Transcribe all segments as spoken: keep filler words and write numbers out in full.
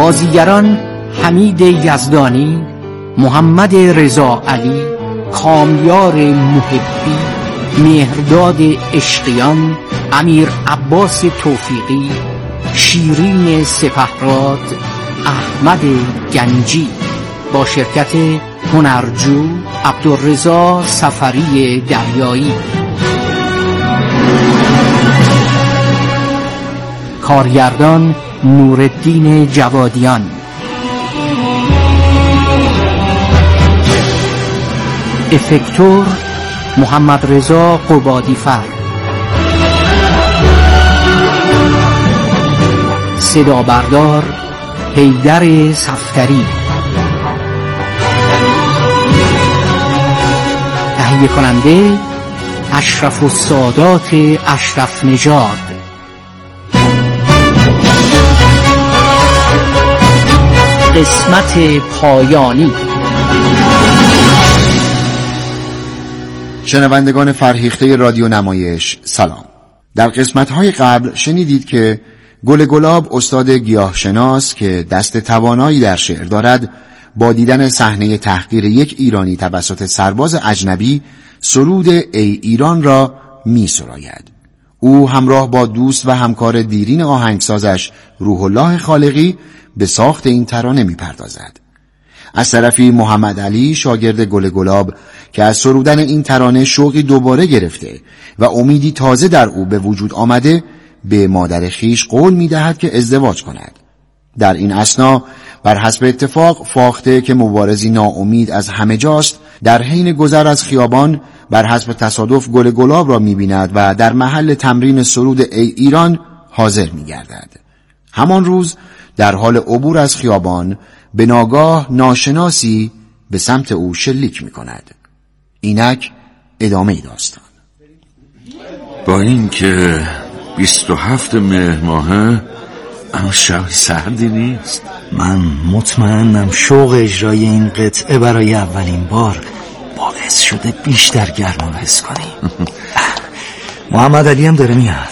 بازیگران حمید یزدانی، محمد رضا علی، کامیار محبی، مهرداد اشقیان، امیر عباس توفیقی، شیرین سپهراد، احمد گنجی با شرکت هنرجو عبدالرضا سفری دریایی. کارگردان نورالدین جوادیان. افکتور محمد رضا قبادیفر. صدا بردار حیدر صفتری. تهیه کننده اشرف السادات اشرف نژاد. قسمت پایانی. شنوندگان فرهیخته رادیو نمایش سلام. در قسمت‌های قبل شنیدید که گل گلاب استاد گیاهشناس که دست توانایی در شعر دارد با دیدن صحنه تحقیر یک ایرانی توسط سرباز اجنبی سرود ای ایران را می سراید. او همراه با دوست و همکار دیرین آهنگسازش روح الله خالقی به ساخت این ترانه می پردازد. از طرفی محمد علی شاگرد گل گلاب که از سرودن این ترانه شوقی دوباره گرفته و امیدی تازه در او به وجود آمده به مادر خیش قول می دهد که ازدواج کند. در این اثنا بر حسب اتفاق فاخته که مبارزی ناامید از همه جاست در حین گذر از خیابان بر حسب تصادف گل گلاب را می بیند و در محل تمرین سرود ای ایران حاضر می گردد. همان روز در حال عبور از خیابان به ناگاه ناشناسی به سمت او شلیک می کند. اینک ادامه داستان. با اینکه بیست و هفت مهر ماهه اما شب سردی نیست. من مطمئنم شوق اجرای این قطعه برای اولین بار باعث شده بیشتر گرما حس کنی. محمد علی هم داره میاد.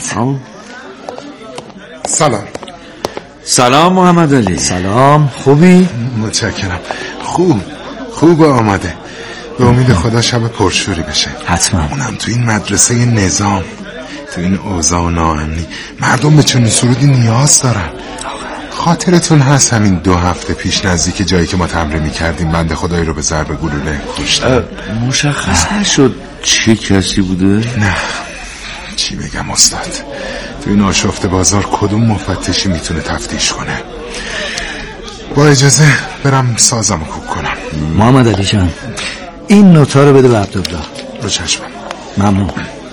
سلام. سلام محمد علی. سلام، خوبی؟ متشکرم. خوب خوب آمده. به امید خدا شب پرشوری بشه. حتما. اونم تو این مدرسه نظام، تو این اوضاع ناامنی مردم به چنین سرودی نیاز دارن. خاطرتون هست همین دو هفته پیش نزدیک جایی که ما تمرین می‌کردیم بنده خدایی رو به ضرب گلوله کشتن؟ مشخص نشد چه کسی بوده؟ نه چی بگم استاد، تو این آشفته بازار کدوم مفتشی میتونه تفتیش کنه؟ با اجازه برم سازمو کوک کنم. محمد علی جان این نوتا رو بده به عبدالله. رو چشمم. ممنون.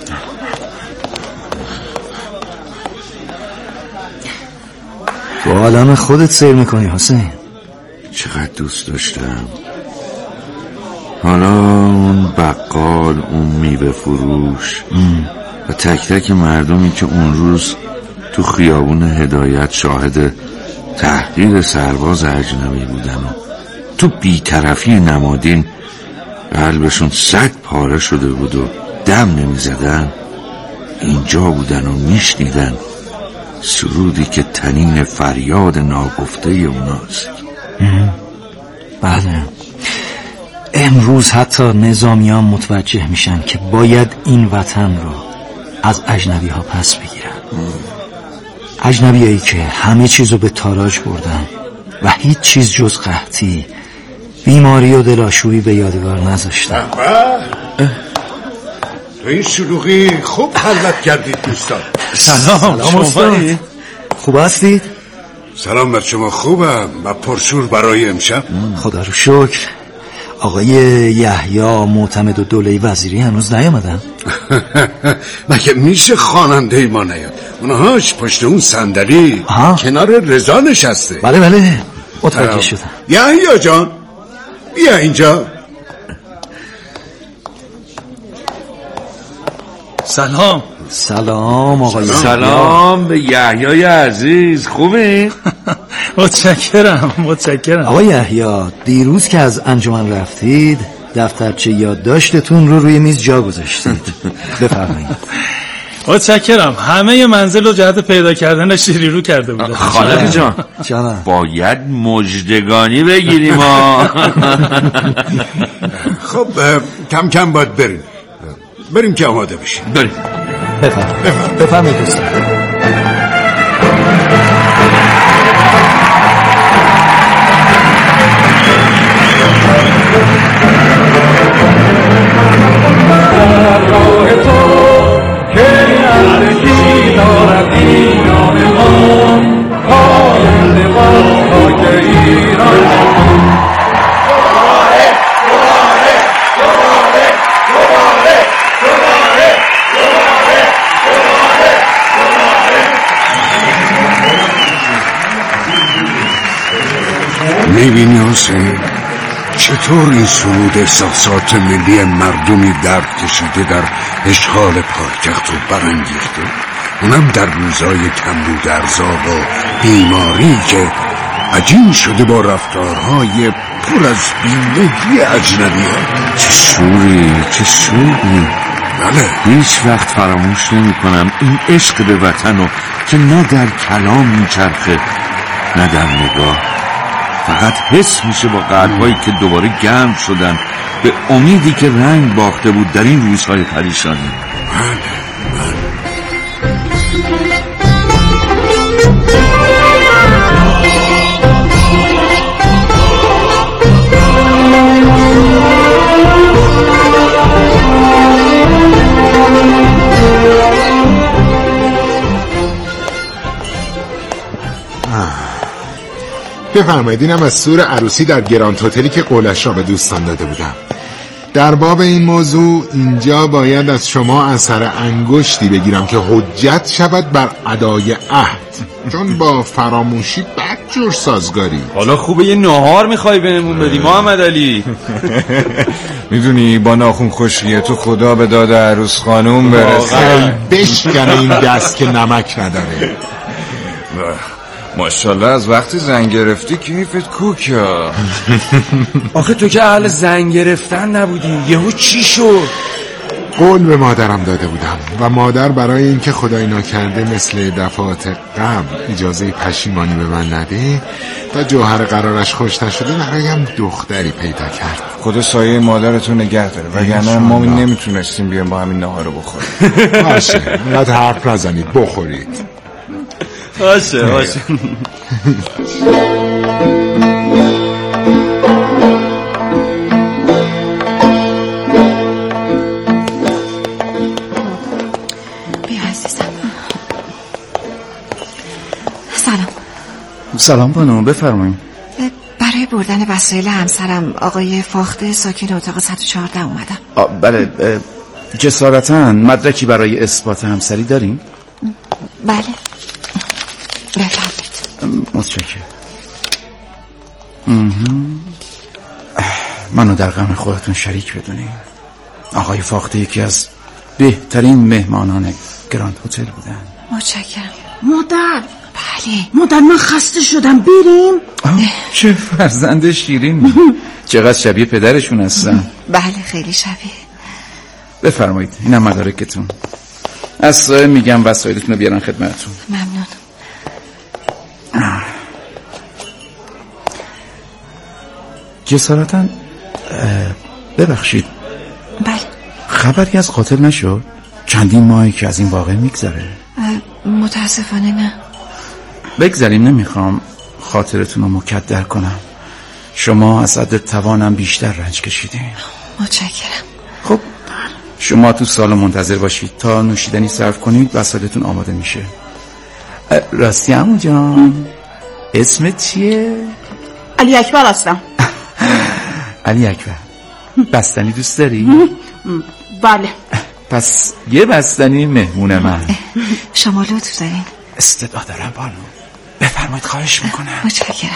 تو عالم خودت سیر میکنی حسین. چقدر دوست داشتم. حالا اون بقال، اون میوه فروش ام. و تک تک مردمی که اون روز تو خیابون هدایت شاهد تحقیر سرباز اجنبی بودن و تو بی‌طرفی نمادین قلبشون صد پاره شده بود و دم نمی زدن، اینجا بودن و میشنیدن سرودی که تنین فریاد ناگفته اوناست. بله، امروز حتی نظامیان متوجه میشن که باید این وطن رو از اجنبی ها پس بگیرن. اجنبی هایی که همه چیزو به تاراج بردن و هیچ چیز جز قحطی، بیماری و دلاشویی به یادگار نذاشتن. تو این شلوغی خوب خلوت کردید دوستان. سلام. سلام استاد. خوب هستید؟ سلام بر شما. خوبم و پرشور برای امشب. خدا رو شکر. آقای یحیی معتمد و دوله وزیری هنوز نیامدن؟ مگه میشه خواننده ما نیاد؟ اونهاش پشت اون صندلی کنار رضا نشسته. بله بله متوجه شدم. یحیی جان بیا اینجا. سلام. سلام آقای. سلام به یحیی عزیز. خوبی؟ متشکرم متشکرم. آقای یحیی دیروز که از انجمن رفتید دفترچه یادداشتتون رو روی میز جا گذاشتید. بفرمایید. متشکرم. همه منزل و جهت پیدا کردن شیری رو کرده بودم. خالق جان باید مجدگانی بگیریم. خب کم کم باید بریم بریم که آماده بشیم. بریم. بفرمایید بفرمایید دوستان. میبینی حسین چطور این سرود احساسات ملی مردمی درد کشیده در اشغال پایتخت رو برانگیخته، اونم در روزای کمبود ارزاق و بیماری که عجین شده با رفتارهای پر از بیمگی اجنبی ها. چه شوری چه شوری. بله هیچ وقت فراموش نمی کنم این عشق به وطن رو که نه در کلام میچرخه نه در نگاه، فقط حس میشه با قلبهایی که دوباره گرم شدن به امیدی که رنگ باخته بود در این روزهای پریشانی. بفرمایید اینم از سور عروسی در گراند هتلی که قولش را به دوستان داده بودم. در باب این موضوع اینجا باید از شما اثر انگشتی بگیرم که حجت شود بر ادای عهد، چون با فراموشی بدجور سازگاری. حالا خوبه یه ناهار میخوای بهمون بدی محمد علی؟ میدونی با ناخون خشکیه تو خدا به داد عروس خانوم برسه. بشکنه این دست که نمک نداره. ماشاءالله از وقتی زنگ گرفتی کیفت کوکا. آخه تو که اهل زنگ گرفتن نبودی، یهو چی شد؟ قول به مادرم داده بودم و مادر برای اینکه خدای ناکرده مثل دفعات قبل اجازه پشیمانی به من نده تا جوهر قرارش خوش نشده برایم دختری پیدا کرد. خدا سایه مادرتو نگه داره، وگرنه ما نمیتونستیم بیام با همین ناهار رو بخوریم. باشه اینقدر حرف نزنید، بخورید. باشه باشه. بیا عزیزم. سلام. سلام بانو، بفرمایید. برای بردن وسایل همسرم آقای فاخته ساکن اتاق صد و چهارده اومدم. بله. جسارتاً مدرکی برای اثبات همسری داریم؟ بله. بفرمایید. متشکرم. منو در غم خودتون شریک بدونین. آقای فاخته یکی از بهترین مهمانان گراند هتل بودن. متشکرم. مادر. بله مادر من خسته شدم، بریم؟ چه فرزند شیرین. چقدر شبیه پدرشون هستن. بله خیلی شبیه. بفرمایید اینم مدارکتون. از سایه میگم وسایلتون رو بیارن خدمتتون. ممنون. جسارتاً ببخشید، بله خبری از قاتل نشد؟ چندین ماهی که از این واقع میگذره. متاسفانه نه. بگذاریم، نمیخوام خاطرتون رو مکدر کنم. شما از حد توانم بیشتر رنج کشیدین. متشکرم. خب شما تو سال منتظر باشید تا نوشیدنی صرف کنید وسایلتون آماده میشه. راستی عمو جان اسمت چیه؟ علی اکبر هستم. علی اکبر، بستنی دوست داری؟ بله. پس یه بستنی مهمون من. شما لطف دارین. استعداد دارم بانو، بفرمایید، خواهش میکنم. متشکرم.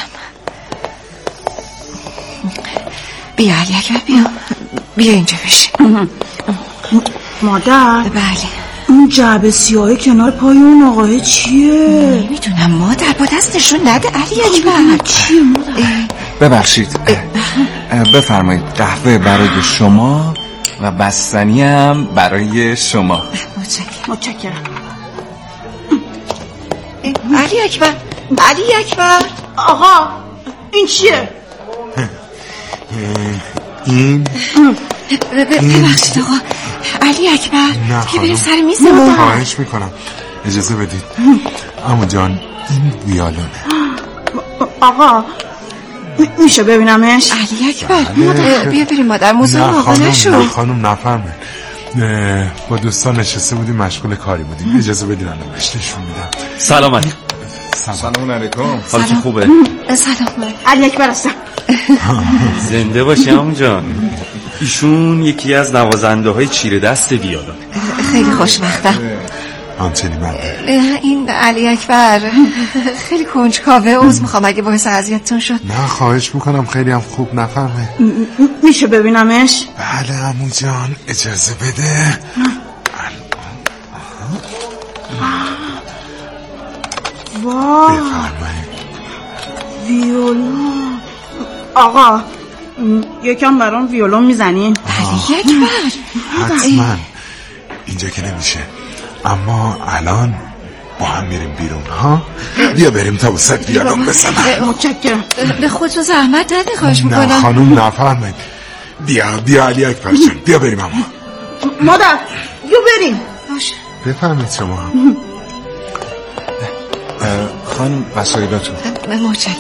بیا علی اکبر، بیا بیا اینجا بشین. مادر. بله. اون جعبه سیاه کنار پای اون آقای چیه؟ نمیدونم مادر، با دستشون نده علی اکبر. چیه مادر؟ ببخشید، بفرمایید قهوه برای شما و بستنی هم برای شما. متشکرم. متشکرم. علی اکبر، علی اکبر. آقا این چیه؟ این ببخشید آقا. علی اکبر که بریم سر میز ما. خواهش میکنم اجازه بدید. عمو جان این ویالونه. آقا میشه ببینمش؟ علی اکبر بیا بریم مادر، موضوع آقا نشو. نه خانم نفهمه، با دوستان نشسته بودیم مشغول کاری بودیم. اجازه بدید الان بهش نشون میدم. سلام علیکم. سلام علیکم. حالت خوبه؟ سلام علی اکبر هستم. زنده باشی عمو جان. ایشون یکی از نوازنده های چیره دست ویولون. خیلی خوشبختم. همچنین بنده. این علی اکبر خیلی کنجکاوه. عذر میخوام اگه باعث اذیتتون شد. نه خواهش میکنم، خیلی هم خوب نفهمه. میشه ببینمش؟ بله عمو جان اجازه بده. وای ویولون. آقا یکم برام ویولون میزنین؟ علی اکبر حتما. اینجا که نمیشه، اما الان با هم میریم بیرون ها. بیا بریم تا وسط ویولون بزنم. متشکرم. به خودتون زحمت ندید خواهش میکنم. نه خانوم نفرمایید. بیا بیا علی اکبر جان بیا بریم. اما مادر بیا بریم. باشه بفرمایید شما. خانم وسایلاتون. متشکرم.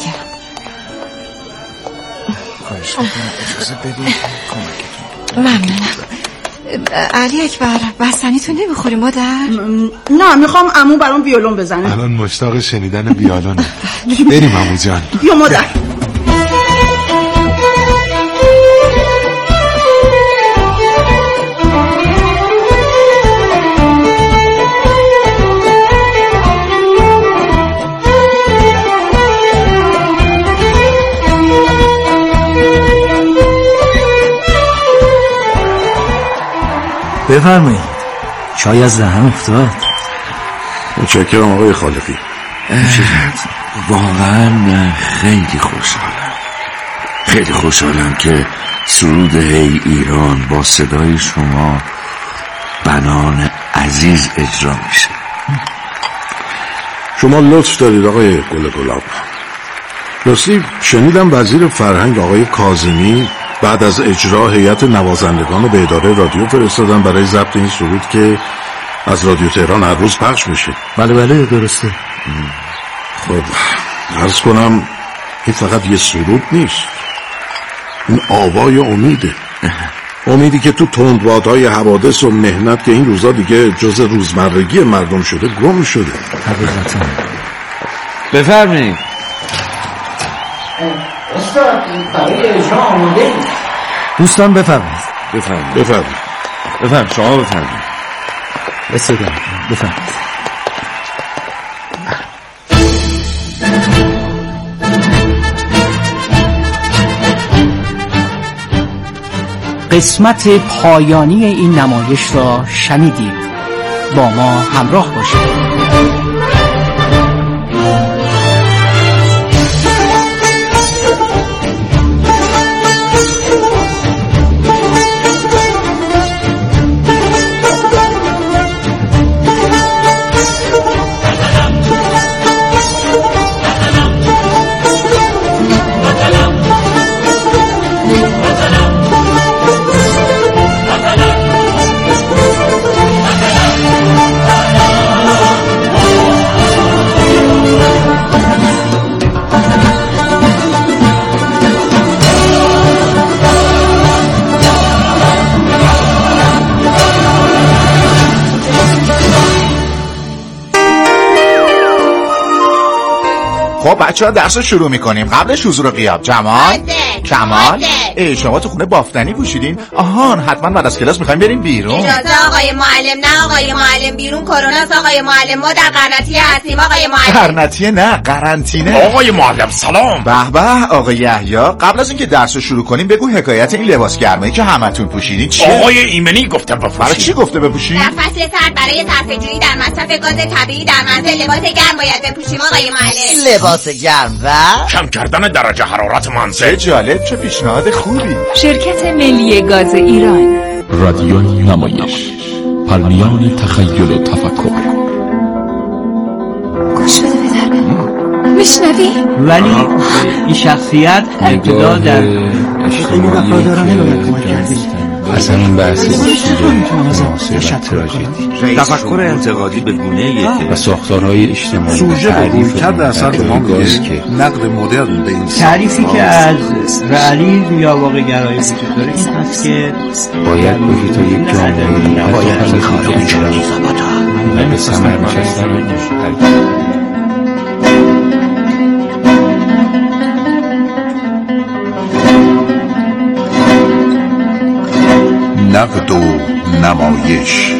خواهش میکنم اجازه بدید کمکتون. ممنونم. علی اکبر بستنیتون نمیخوری مادر؟ نه میخوام عمو برام ویولون بزنه. الان مشتاق شنیدن ویولونه. بریم عمو جان. بیا مادر. بفرمایید. چای از دهن افتاد. متشکرم آقای خالقی. واقعا خیلی خوشحالم، خیلی خوشحالم که سرود هی ایران با صدای شما بنان عزیز اجرا میشه. شما لطف دارید آقای گل گلاب. راستی شنیدم وزیر فرهنگ آقای کاظمی بعد از اجرا هیئت نوازندگان به اداره رادیو فرستادن برای ضبط این سرود که از رادیو تهران هر روز پخش میشه. بله بله درسته. خب عرض کنم این فقط یه سرود نیست، این آوای امیده. امیدی که تو تندبادهای حوادث و مهنت که این روزا دیگه جز روزمرگی مردم شده گم شده. حقیقتا. بفرمایید. استاد این برای اجرا آماده. دوستان بفرمایید. بفرمایید. بفرمایید. بفرمایید. شما بفرمایید. بسیار بفرمایید. قسمت پایانی این نمایش را شنیدید. با ما همراه باشید. خب بچه ها درس رو شروع میکنیم. قبلش حضور غیاب. جمال کمال ای شما تو خونه بافتنی پوشیدین؟ آهان حتما بعد از کلاس میخوایم بریم بیرون. اجازه آقای معلم. نه آقای معلم، بیرون کرونا. آقای معلم ما در قرنطینه هستیم. آقای معلم قرنطینه نه قرنطینه. آقای معلم سلام. به به آقای یحیی، قبل از اینکه درس رو شروع کنیم بگو حکایت این لباس گرمایی که همتون پوشیدین چیه؟ آقای ایمنی گفته بپوشید. برای چی گفته بپوشید؟ در فصل سرد برای صرفه‌جویی در مصرف گاز طبیعی در منزل لباس گرم باید بپوشیم آقای معلم. لباس گرم و کم کردن درجه حرارت منزل. چه جالب، چه پیشنهاد خوبی. شرکت ملی گاز ایران. رادیو نمایش پرنیان تخیل و تفکر. گوش بده پدر میشنوی؟ ولی این شخصیت ابتدا در این وفادارانه باید کمک کردید. اصلا این بحثی معاصر و تراژدی، تفکر انتقادی به گونه‌ای و ساختارهای اجتماعی سوژه و رویکرد اثر ما میگه نقد مدرن به این تعریفی که از رئالیسم یا واقع گرایی وجود داره این هست که باید باشی تا یک جامعه باید خارج و به ثمر نشستن نقد و نمایش.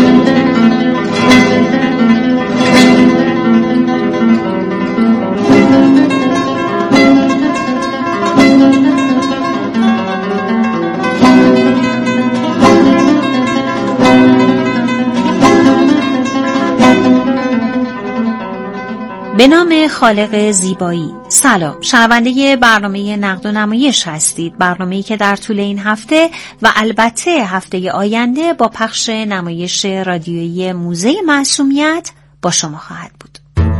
به نام خالق زیبایی. سلام، شنونده برنامه نقد و نمایش هستید، برنامه‌ای که در طول این هفته و البته هفته آینده با پخش نمایش رادیویی موزه معصومیت با شما خواهد بود.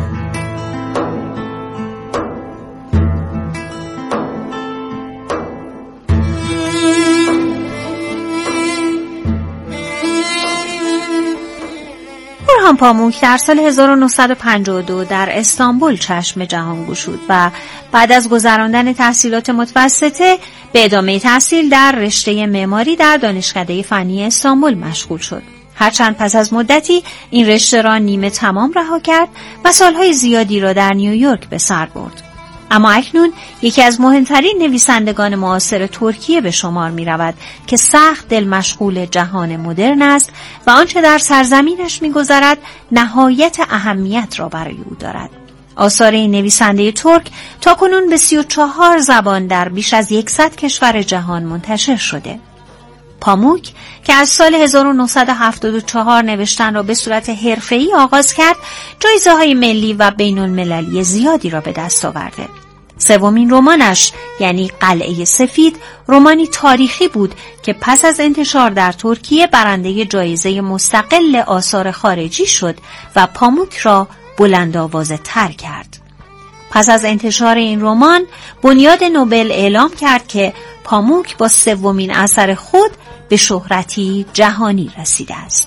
اورهان پاموک در سال هزار و نهصد و پنجاه و دو در استانبول چشم جهان گشود و بعد از گذراندن تحصیلات متوسطه به ادامه تحصیل در رشته معماری در دانشکده فنی استانبول مشغول شد. هرچند پس از مدتی این رشته را نیمه تمام رها کرد و سالهای زیادی را در نیویورک به سر برد. اما اکنون یکی از مهمترین نویسندگان معاصر ترکیه به شمار می رود که سخت دل مشغول جهان مدرن است و آنچه در سرزمینش می گذرد نهایت اهمیت را برای او دارد. آثار این نویسنده ترک تا کنون به سی و چهار زبان در بیش از صد کشور جهان منتشر شده. پاموک که از سال هزار و نهصد و هفتاد و چهار نوشتن را به صورت حرفه‌ای آغاز کرد، جایزه‌های ملی و بین‌المللی زیادی را به دست آورده. سومین رمانش یعنی قلعه سفید رمانی تاریخی بود که پس از انتشار در ترکیه برنده جایزه مستقل آثار خارجی شد و پاموک را بلندآوازه تر کرد. پس از انتشار این رمان، بنیاد نوبل اعلام کرد که پاموک با سومین اثر خود به شهرتی جهانی رسیده است.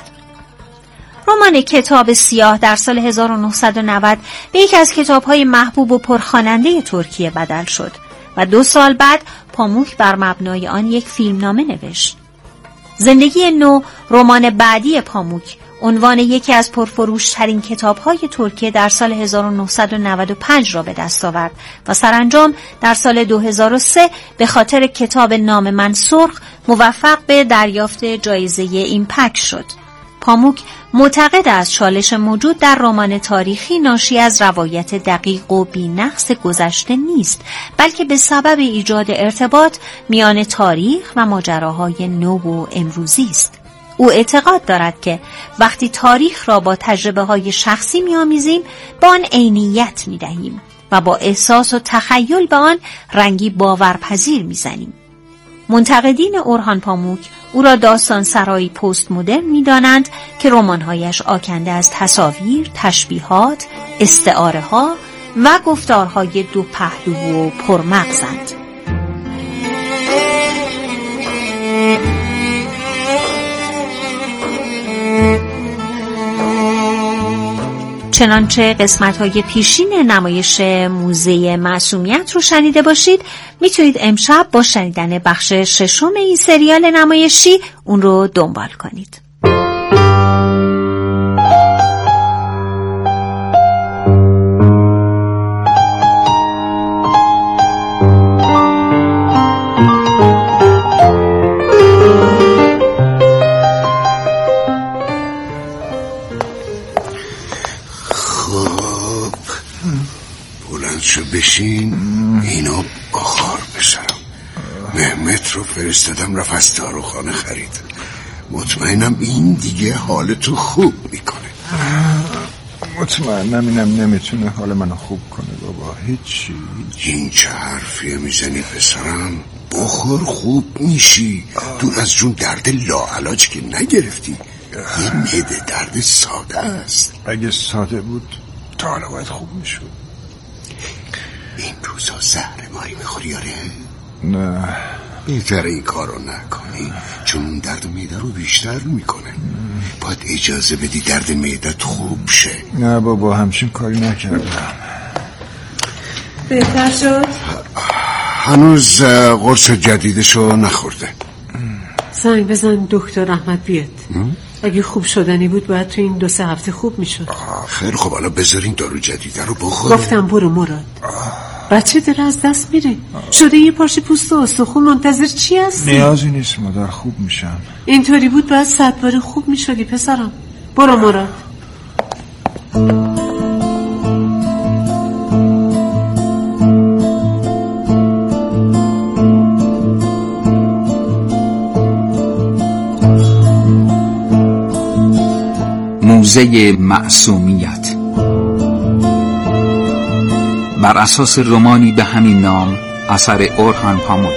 رمان کتاب سیاه در سال هزار و نهصد و نود به یکی از کتاب‌های محبوب و پرخواننده ترکیه بدل شد و دو سال بعد پاموک بر مبنای آن یک فیلمنامه نوشت. زندگی نو، رمان بعدی پاموک، عنوان یکی از پرفروش‌ترین کتاب‌های ترکیه در سال هزار و نهصد و نود و پنج را به دست آورد و سرانجام در سال دو هزار و سه به خاطر کتاب نام من سرخ موفق به دریافت جایزه ایمپک شد. پاموک معتقد است چالش موجود در رمان تاریخی ناشی از روایت دقیق و بی‌نقص گذشته نیست، بلکه به سبب ایجاد ارتباط میان تاریخ و ماجراهای نو و امروزی است. او اعتقاد دارد که وقتی تاریخ را با تجربه‌های شخصی می‌آمیزیم، به آن عینیت می‌دهیم و با احساس و تخیل به آن رنگی باورپذیر می‌زنیم. منتقدین اورهان پاموک او را داستان سرایی پست مدرن می‌دانند که رمان‌هایش آکنده از تصاویر، تشبیهات، استعاره‌ها و گفتارهای دو پهلو و پرمغزند. چنانچه قسمت‌های پیشین نمایش موزه معصومیت رو شنیده باشید، میتونید امشب با شنیدن بخش ششم این سریال نمایشی اون رو دنبال کنید. بشین، اینا بخار بسرم. مهمت رو فرستادم رفت از داروخانه خرید. مطمئنم این دیگه حالتو خوب میکنه. مطمئنم اینم نمیتونه حال منو خوب کنه بابا. هیچی. این چه حرفیه میزنی پسرم؟ بخور خوب میشی. دور از جون درد لاعلاج که نگرفتی. یه معده درد ساده است. اگه ساده بود تا حالا باید خوب میشد. این روزا زهر ماهی میخوری آره؟ نه بهتره این کارو نکنی، چون درد معده رو بیشتر میکنه. باید اجازه بدی درد معدت خوب شه. نه بابا همچین کاری نکردم. بهتر شد؟ هنوز قرص جدیدشو نخورده. زنگ بزن دکتر احمد بیاد. اگه خوب شدنی بود باید تو این دو سه هفته خوب میشد. خیلی خب حالا بذارین دارو جدیده رو بخوره. گفتم برو مراد. بچه داره از دست میره. شده یه پارچه پوست و استخون، منتظر چی هستی؟ نیازی نیست مادر، خوب میشم. اینطوری بود باید صد بار خوب میشدی پسرم. برو مراد. موزه معصومیت بر اساس رمانی به همین نام اثر اورهان پاموک.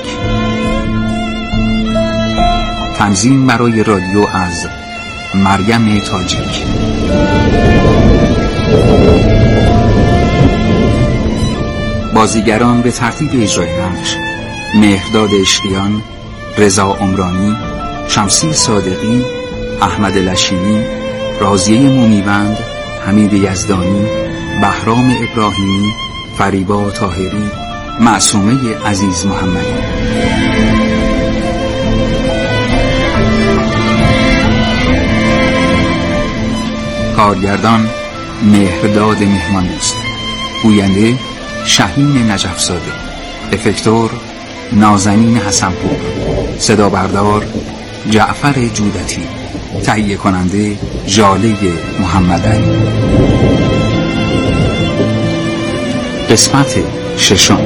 تنظیم برای رادیو از مریم تاجیک. بازیگران به ترتیب اجرای نقش: مهرداد اشقیان، رضا عمرانی، شمسی صادقی، احمد لشینی، راضیه مومیوند، حمید یزدانی، بهرام ابراهیمی، فریبا طاهری، معصومه عزیز محمدی. کارگردان مهرداد مهمان‌دوست، گوینده شاهین نجف‌زاده، افکتور نازنین حسنپور، صدا بردار جعفر جودتی، تهیه کننده ژاله محمدعلی. قسمت ششم.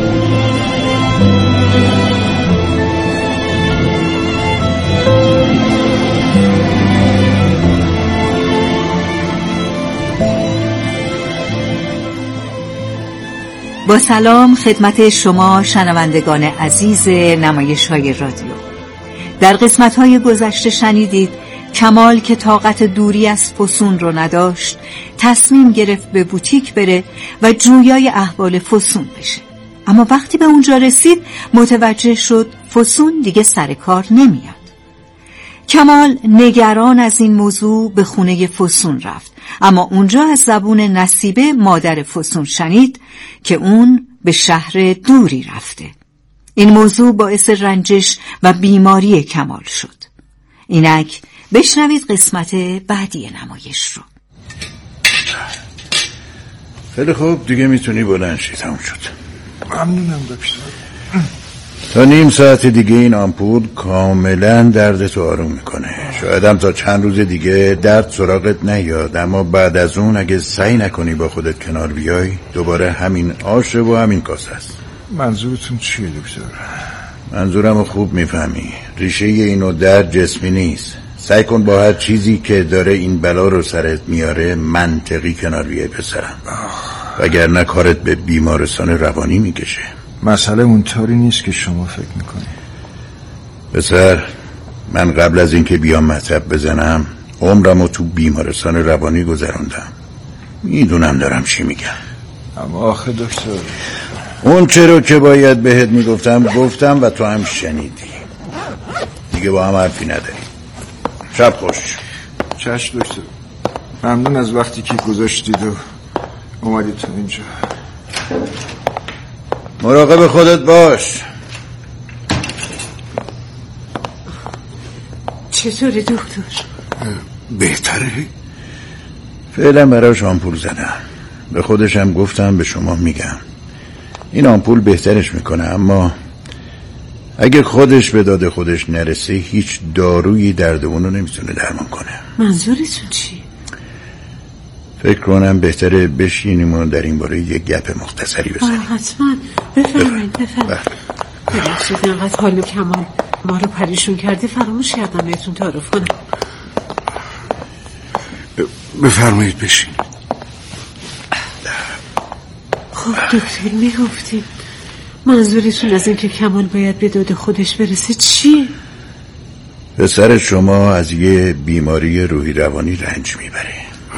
با سلام خدمت شما شنوندگان عزیز نمایش‌های رادیو. در قسمت‌های گذشته شنیدید کمال که طاقت دوری از فسون رو نداشت، تصمیم گرفت به بوتیک بره و جویای احوال فسون بشه. اما وقتی به اونجا رسید متوجه شد فسون دیگه سر کار نمیاد. کمال نگران از این موضوع به خونه فسون رفت، اما اونجا از زبون نصیبه مادر فسون شنید که اون به شهر دوری رفته. این موضوع باعث رنجش و بیماری کمال شد. اینک بشنوید قسمت بعدی نمایش رو. خیلی خوب دیگه میتونی بلند شی. تموم شد. ممنونم دکتر. تا نیم ساعت دیگه این آمپول کاملا دردتو آروم میکنه. شاید هم تا چند روز دیگه درد سراغت نیاد، اما بعد از اون اگه سعی نکنی با خودت کنار بیای دوباره همین آشه و همین کاسه است. منظورتون چیه دکتر؟ منظورمو خوب میفهمی. ریشه اینو درد جسمی نیست. سعی کن با هر چیزی که داره این بلا رو سرت میاره منطقی کنار بیای پسرم، وگرنه کارت به بیمارستان روانی میکشه. مسئله اونطوری نیست که شما فکر میکنی. پسر، من قبل از اینکه بیام مطب بزنم عمرمو تو بیمارستان روانی گذروندم. میدونم دارم چی میگم. اما آخه دکتر، اون چرا که باید بهت میگفتم گفتم و تو هم شنیدی. دیگه با هم حرفی نداری. شب خوش. چشم دکتر. ممنون از وقتی که گذاشتید و اومدید تو اینجا. مراقب خودت باش. چطوره دکتر؟ بهتره؟ فعلا براش آمپول زدم. به خودشم گفتم به شما میگم این آمپول بهترش میکنه، اما اگه خودش به داد خودش نرسه هیچ دارویی درد اونو نمیتونه درمان کنه. منظورتون چی؟ فکر کنم بهتره بشینیم و در این باره یه گپ مختصری بزنیم. حتما. بفرمایید بفرمایید. ببخشید اینقدر حال کمال ما رو پریشون کردی فراموش کردم بهتون تعارف کنم. بفرمایید بشین. خب دکتر میگفتیم منظورتون از این که کمال باید به داد خودش برسه چیه؟ پسر شما از یه بیماری روحی روانی رنج میبره.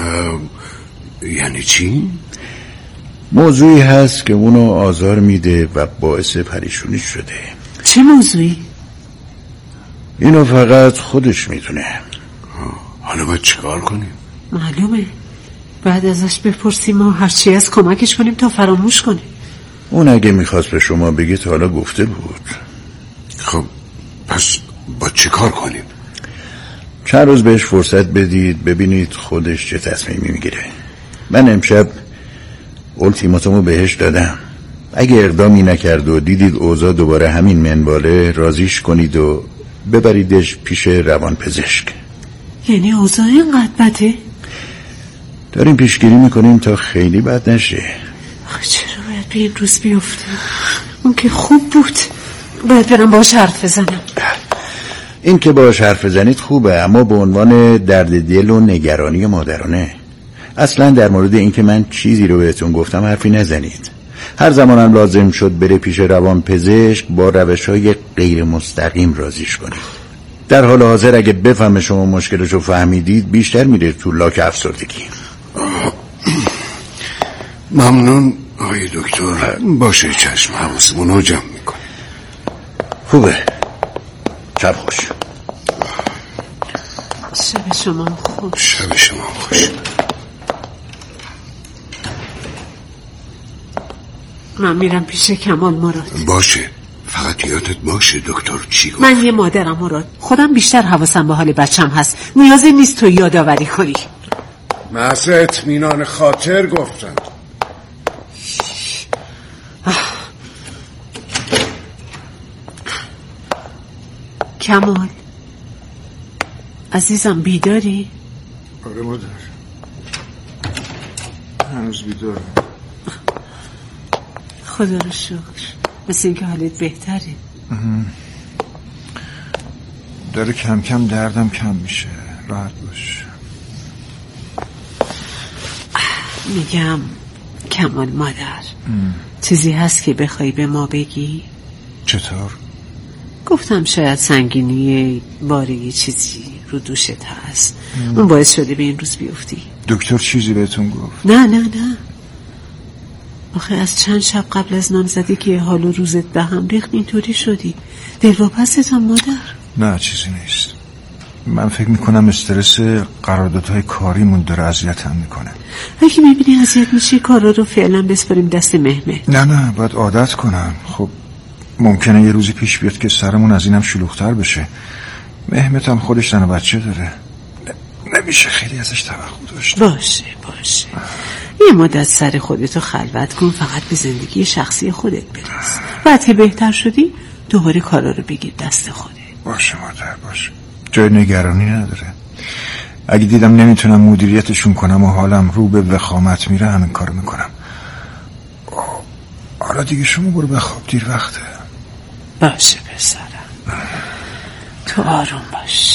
یعنی چی؟ موضوعی هست که اونو آزار میده و باعث پریشونی شده. چه موضوعی؟ اینو فقط خودش میدونه. حالا باید چیکار کنیم؟ معلومه بعد ازش بپرسیم و هرچی از کمکش کنیم تا فراموش کنیم. اون اگه میخواست به شما بگه تا حالا گفته بود. خب پس با چه کار کنیم؟ چند روز بهش فرصت بدید ببینید خودش چه تصمیمی میگیره. من امشب التیماتومو بهش دادم. اگه اقدامی نکرد و دیدید اوضاع دوباره همین منواله، راضیش کنید و ببریدش پیش روان پزشک. یعنی اوضاع اینقدر بده؟ داریم پیشگیری میکنیم تا خیلی بد نشه. چرا باید به این روز بیفته؟ اون که خوب بود. باید برم باهاش حرف بزنم. این که باهاش حرف بزنید خوبه، اما به عنوان درد دل و نگرانی مادرانه. اصلا در مورد این که من چیزی رو بهتون گفتم حرفی نزنید. هر زمانم لازم شد بره پیش روان پزشک با روش‌های غیر مستقیم راضیش کنید. در حال حاضر اگه بفهمه شما مشکلشو فهمیدید بیشتر میره تو لاک افسردگی. ممنون آقای دکتر. باشه چشم، حواسمون رو جمع میکنه. خوبه. شب خوش. شب شما خوش. شب شما خوش. من میرم پیش کمال مراد. باشه، فقط یادت باشه دکتر چی گفت. من یه مادرم مراد، خودم بیشتر حواسم به حال بچم هست. نیازی نیست تو یادآوری کنی. محض اطمینان خاطر گفتم. کمال عزیزم بیداری؟ آره مادر، هنوز بیدارم. خدا رو شکر، مثل اینکه حالت بهتره. داره کم کم دردم کم میشه. راحت باش. میگم کمال مادر ام. چیزی هست که بخوای به ما بگی؟ چطور؟ گفتم شاید سنگینی باری چیزی رو دوشت هست ام. اون باعث شده به این روز بیفتی. دکتر چیزی بهتون گفت؟ نه نه نه، آخه از چند شب قبل از نامزدی که حال و روزت به هم ریخت اینطوری شدی. دلواپستم مادر؟ نه چیزی نیست. من فکر میکنم استرس قراردادهای کاریمون داره اذیتم میکنه. اگه میبینی اذیت میشی کارا رو فعلا بسپاریم دست مهمه. نه نه باید عادت کنم. خب ممکنه یه روزی پیش بیاد که سرمون از اینم شلوغ‌تر بشه. مهمت هم خودش زن و بچه داره، نمیشه خیلی ازش توقع داشت. باشه باشه یه مدت سر خودتو خلوت کن، فقط به زندگی شخصی خودت برس. بعد که بهتر شدی دوباره کارا رو بگیر دست خودت. باشه مادر باشه، جای نگرانی نداره. اگه دیدم نمیتونم مدیریتشون کنم و حالم رو به وخامت میره همین کارو میکنم. حالا دیگه شما برو بخواب، دیر وقته. باشه پسرم، تو آروم باش.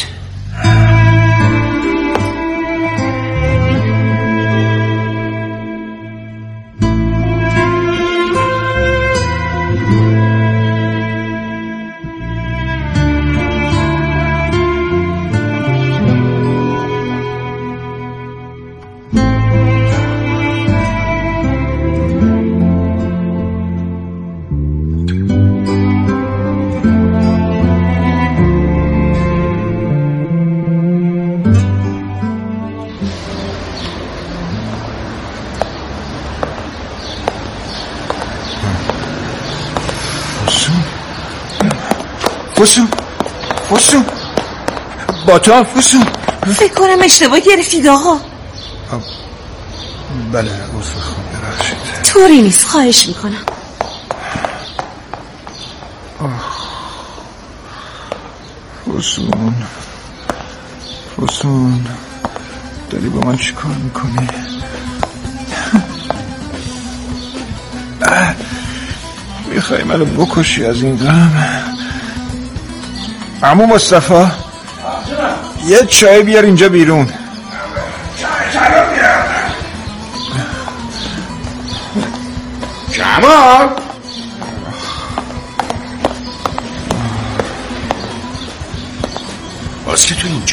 فسون فسون باتا فسون، فکر کنم اشتباه گرفتید آقا. بله عذر میخوام، ببخشید. طوری نیست، خواهش میکنم. فسون فسون داری با من چی کار میکنی؟ میخوای منو بکشی از این غم؟ عمو مصطفی یه چای بیار اینجا بیرون. کمال کجاست که تو اینجا؟